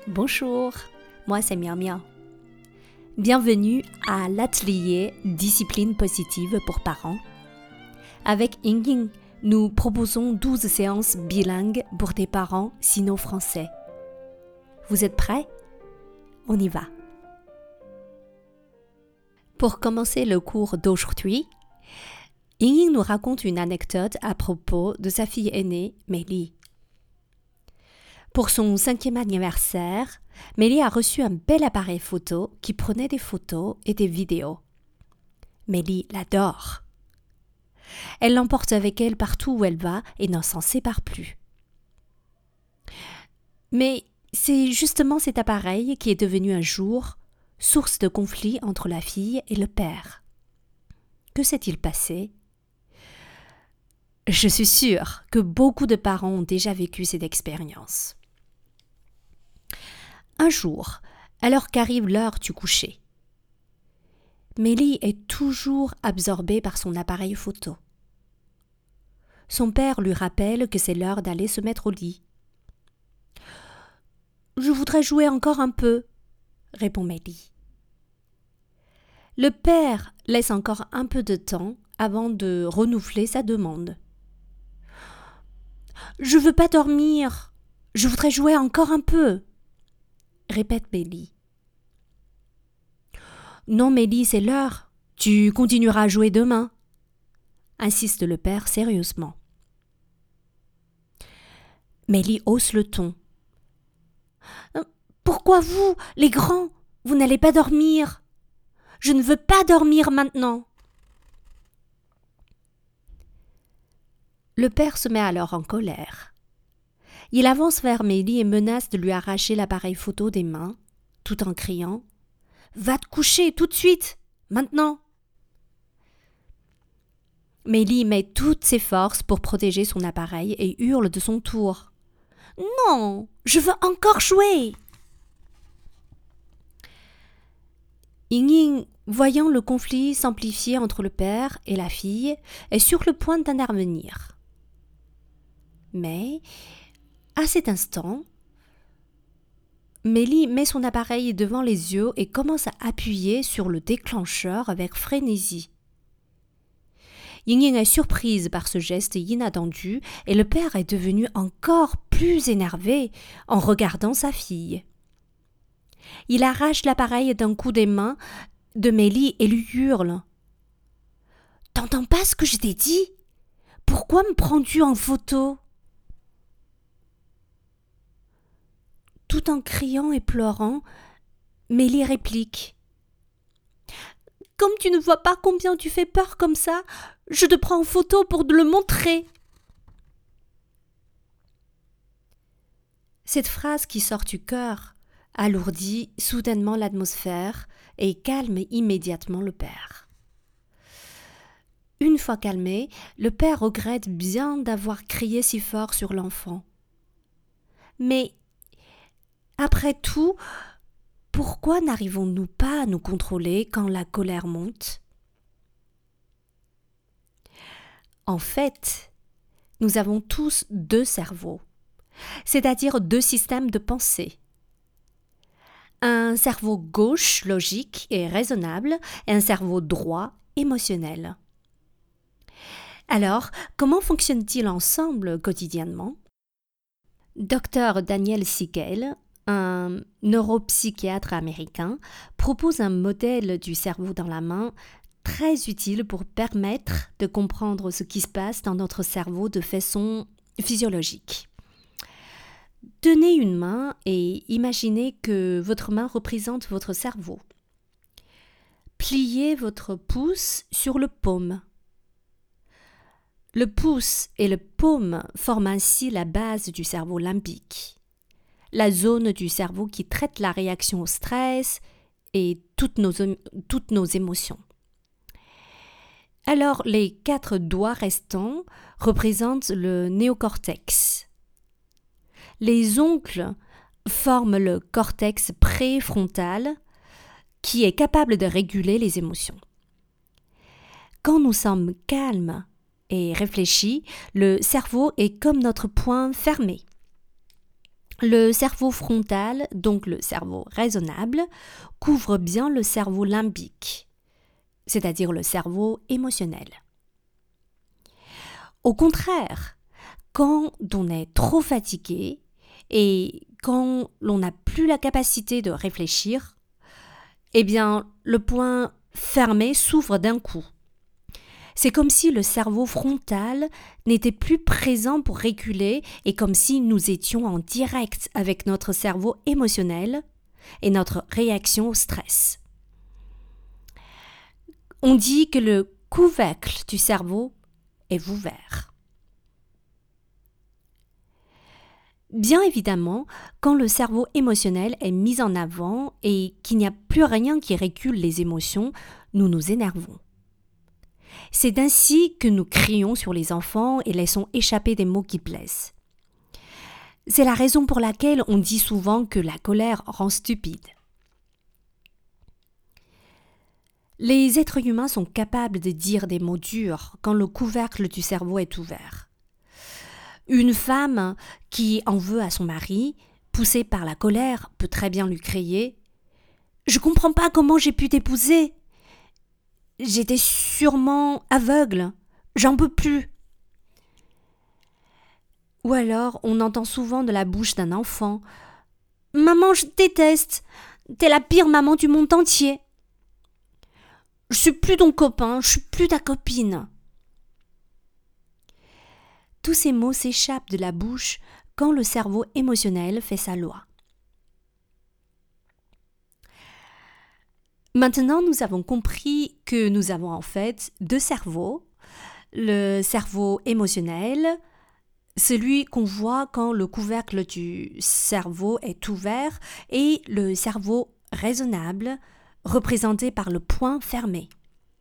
Bonjour, moi c'est Miao Miao. Bienvenue à l'atelier Discipline positive pour parents. Avec Yingying, nous proposons 12 séances bilingues pour des parents sino-français. Vous êtes prêts? On y va. Pour commencer le cours d'aujourd'hui, Yingying nous raconte une anecdote à propos de sa fille aînée, Meili. Pour son 5e anniversaire, Meili a reçu un bel appareil photo qui prenait des photos et des vidéos. Meili l'adore. Elle l'emporte avec elle partout où elle va et ne s'en sépare plus. Mais c'est justement cet appareil qui est devenu un jour source de conflit entre la fille et le père. Que s'est-il passé? Je suis sûre que beaucoup de parents ont déjà vécu cette expérience. Un jour, alors qu'arrive l'heure du coucher, Meili est toujours absorbée par son appareil photo. Son père lui rappelle que c'est l'heure d'aller se mettre au lit. « Je voudrais jouer encore un peu », répond Meili. Le père laisse encore un peu de temps avant de renouveler sa demande. « Je veux pas dormir, je voudrais jouer encore un peu », répète Meili. « Non, Meili, c'est l'heure. Tu continueras à jouer demain, » insiste le père sérieusement. Meili hausse le ton. « Pourquoi vous, les grands, vous n'allez pas dormir? Je ne veux pas dormir maintenant. » Le père se met alors en colère. Il avance vers Meili et menace de lui arracher l'appareil photo des mains, tout en criant « Va te coucher tout de suite, maintenant !» Meili met toutes ses forces pour protéger son appareil et hurle de son tour « Non, je veux encore jouer !» Yingying, voyant le conflit s'amplifier entre le père et la fille, est sur le point d'intervenir. Mais, à cet instant, Meili met son appareil devant les yeux et commence à appuyer sur le déclencheur avec frénésie. Yingying est surprise par ce geste inattendu et le père est devenu encore plus énervé en regardant sa fille. Il arrache l'appareil d'un coup des mains de Meili et lui hurle « T'entends pas ce que je t'ai dit? Pourquoi me prends-tu en photo ?» Tout en criant et pleurant, Meili réplique « Comme tu ne vois pas combien tu fais peur comme ça, je te prends en photo pour te le montrer. » Cette phrase qui sort du cœur alourdit soudainement l'atmosphère et calme immédiatement le père. Une fois calmé, le père regrette bien d'avoir crié si fort sur l'enfant. Mais, après tout, pourquoi n'arrivons-nous pas à nous contrôler quand la colère monte? En fait, nous avons tous 2 cerveaux, c'est-à-dire 2 systèmes de pensée. Un cerveau gauche, logique et raisonnable, et un cerveau droit, émotionnel. Alors, comment fonctionnent-ils ensemble quotidiennement? Dr Daniel Siegel, un neuropsychiatre américain, propose un modèle du cerveau dans la main très utile pour permettre de comprendre ce qui se passe dans notre cerveau de façon physiologique. Tenez une main et imaginez que votre main représente votre cerveau. Pliez votre pouce sur le paume. Le pouce et le paume forment ainsi la base du cerveau limbique, la zone du cerveau qui traite la réaction au stress et toutes nos émotions. Alors, les 4 doigts restants représentent le néocortex. Les ongles forment le cortex préfrontal qui est capable de réguler les émotions. Quand nous sommes calmes et réfléchis, le cerveau est comme notre poing fermé. Le cerveau frontal, donc le cerveau raisonnable, couvre bien le cerveau limbique, c'est-à-dire le cerveau émotionnel. Au contraire, quand on est trop fatigué et quand l'on n'a plus la capacité de réfléchir, eh bien, le point fermé s'ouvre d'un coup. C'est comme si le cerveau frontal n'était plus présent pour réguler et comme si nous étions en direct avec notre cerveau émotionnel et notre réaction au stress. On dit que le couvercle du cerveau est ouvert. Bien évidemment, quand le cerveau émotionnel est mis en avant et qu'il n'y a plus rien qui régule les émotions, nous nous énervons. C'est ainsi que nous crions sur les enfants et laissons échapper des mots qui plaisent. C'est la raison pour laquelle on dit souvent que la colère rend stupide. Les êtres humains sont capables de dire des mots durs quand le couvercle du cerveau est ouvert. Une femme qui en veut à son mari, poussée par la colère, peut très bien lui crier « Je comprends pas comment j'ai pu t'épouser !» J'étais sûrement aveugle. J'en peux plus. Ou alors, on entend souvent de la bouche d'un enfant « Maman, je déteste. T'es la pire maman du monde entier. Je suis plus ton copain, je suis plus ta copine. » Tous ces mots s'échappent de la bouche quand le cerveau émotionnel fait sa loi. Maintenant, nous avons compris que nous avons en fait deux cerveaux. Le cerveau émotionnel, celui qu'on voit quand le couvercle du cerveau est ouvert, et le cerveau raisonnable, représenté par le poing fermé.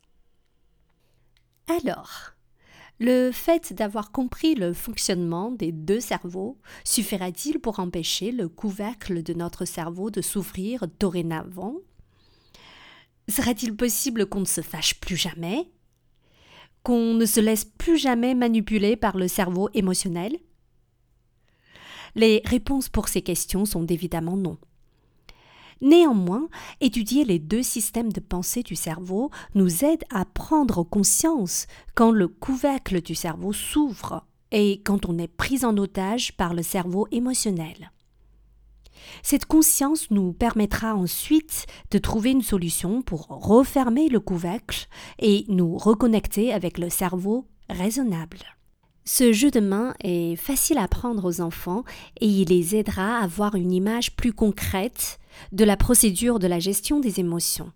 Alors, le fait d'avoir compris le fonctionnement des deux cerveaux suffira-t-il pour empêcher le couvercle de notre cerveau de s'ouvrir dorénavant ? Sera-t-il possible qu'on ne se fâche plus jamais ? Qu'on ne se laisse plus jamais manipuler par le cerveau émotionnel ? Les réponses pour ces questions sont évidemment non. Néanmoins, étudier les deux systèmes de pensée du cerveau nous aide à prendre conscience quand le couvercle du cerveau s'ouvre et quand on est pris en otage par le cerveau émotionnel. Cette conscience nous permettra ensuite de trouver une solution pour refermer le couvercle et nous reconnecter avec le cerveau raisonnable. Ce jeu de main est facile à apprendre aux enfants et il les aidera à avoir une image plus concrète de la procédure de la gestion des émotions.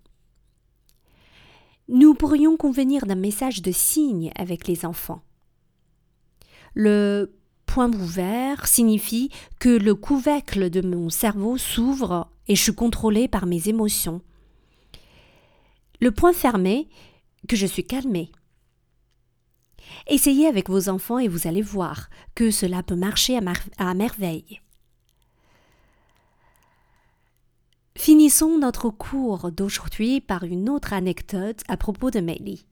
Nous pourrions convenir d'un message de signe avec les enfants. Le point ouvert signifie que le couvercle de mon cerveau s'ouvre et je suis contrôlée par mes émotions. Le point fermé, que je suis calmée. Essayez avec vos enfants et vous allez voir que cela peut marcher à merveille. Finissons notre cours d'aujourd'hui par une autre anecdote à propos de Mélie.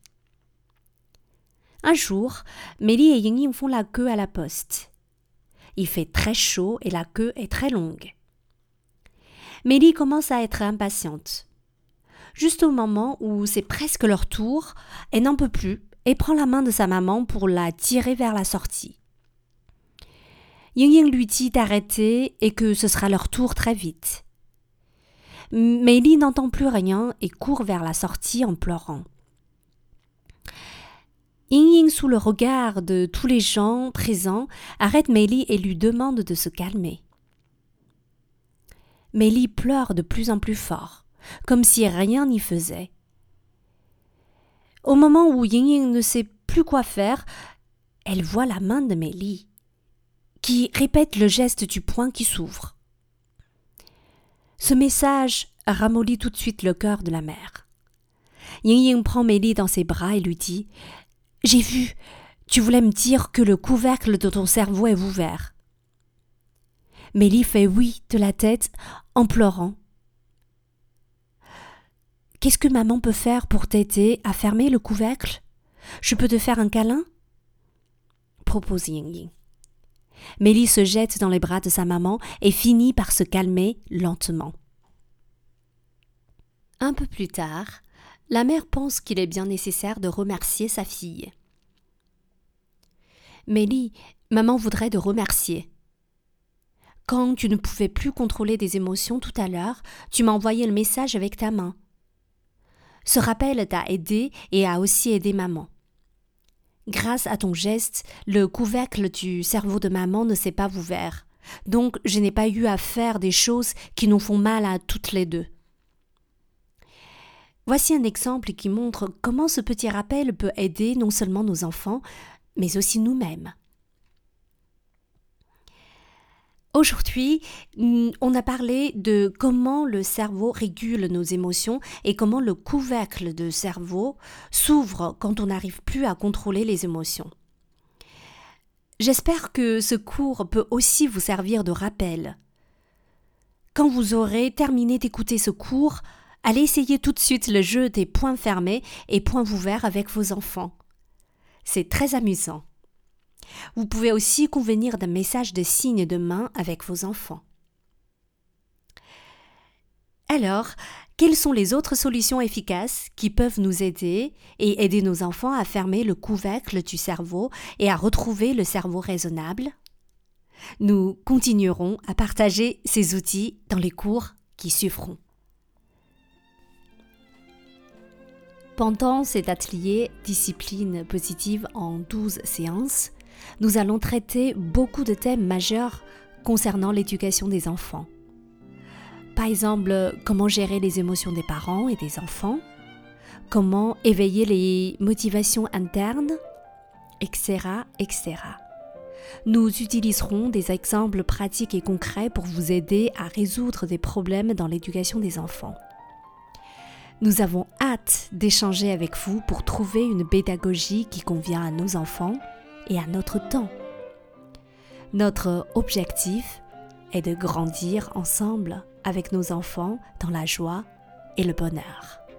Un jour, Mélie et Ying-Ying font la queue à la poste. Il fait très chaud et la queue est très longue. Mélie commence à être impatiente. Juste au moment où c'est presque leur tour, elle n'en peut plus et prend la main de sa maman pour la tirer vers la sortie. Ying-Ying lui dit d'arrêter et que ce sera leur tour très vite. Mélie n'entend plus rien et court vers la sortie en pleurant. Ying-Ying, sous le regard de tous les gens présents, arrête Mélie et lui demande de se calmer. Mélie pleure de plus en plus fort, comme si rien n'y faisait. Au moment où Ying-Ying ne sait plus quoi faire, elle voit la main de Mélie, qui répète le geste du poing qui s'ouvre. Ce message ramollit tout de suite le cœur de la mère. Ying-Ying prend Mélie dans ses bras et lui dit « J'ai vu, tu voulais me dire que le couvercle de ton cerveau est ouvert. » Mélie fait oui de la tête en pleurant. « Qu'est-ce que maman peut faire pour t'aider à fermer le couvercle ? Je peux te faire un câlin ?» propose Ying-Ying. Mélie se jette dans les bras de sa maman et finit par se calmer lentement. Un peu plus tard, la mère pense qu'il est bien nécessaire de remercier sa fille. « Mélie, maman voudrait te remercier. Quand tu ne pouvais plus contrôler des émotions tout à l'heure, tu m'as envoyé le message avec ta main. Ce rappel t'a aidé et a aussi aidé maman. Grâce à ton geste, le couvercle du cerveau de maman ne s'est pas ouvert. Donc, je n'ai pas eu à faire des choses qui nous font mal à toutes les deux. » Voici un exemple qui montre comment ce petit rappel peut aider non seulement nos enfants, mais aussi nous-mêmes. Aujourd'hui, on a parlé de comment le cerveau régule nos émotions et comment le couvercle du cerveau s'ouvre quand on n'arrive plus à contrôler les émotions. J'espère que ce cours peut aussi vous servir de rappel. Quand vous aurez terminé d'écouter ce cours, allez essayer tout de suite le jeu des poings fermés et poings ouverts avec vos enfants. C'est très amusant. Vous pouvez aussi convenir d'un message de signes de main avec vos enfants. Alors, quelles sont les autres solutions efficaces qui peuvent nous aider et aider nos enfants à fermer le couvercle du cerveau et à retrouver le cerveau raisonnable ? Nous continuerons à partager ces outils dans les cours qui suivront. Pendant cet atelier Discipline positive en 12 séances, nous allons traiter beaucoup de thèmes majeurs concernant l'éducation des enfants. Par exemple, comment gérer les émotions des parents et des enfants, comment éveiller les motivations internes, etc., etc. Nous utiliserons des exemples pratiques et concrets pour vous aider à résoudre des problèmes dans l'éducation des enfants. Nous avons hâte d'échanger avec vous pour trouver une pédagogie qui convient à nos enfants et à notre temps. Notre objectif est de grandir ensemble avec nos enfants dans la joie et le bonheur.